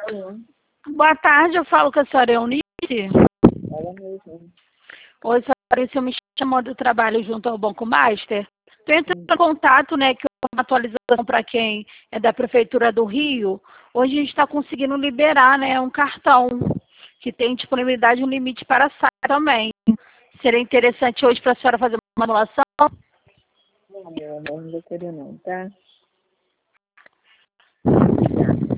Alô? Boa tarde, eu falo com a senhora Eunice. Ela mesmo. Oi, senhora Eunice, eu me chamando do trabalho junto ao Banco Master. Estou entrando em contato, né, que é uma atualização para quem é da Prefeitura do Rio. Hoje a gente está conseguindo liberar, né, um cartão que tem disponibilidade e um limite para sair também. Seria interessante hoje para a senhora fazer uma anulação? Não, meu amor, não vou querer não, tá? Obrigada.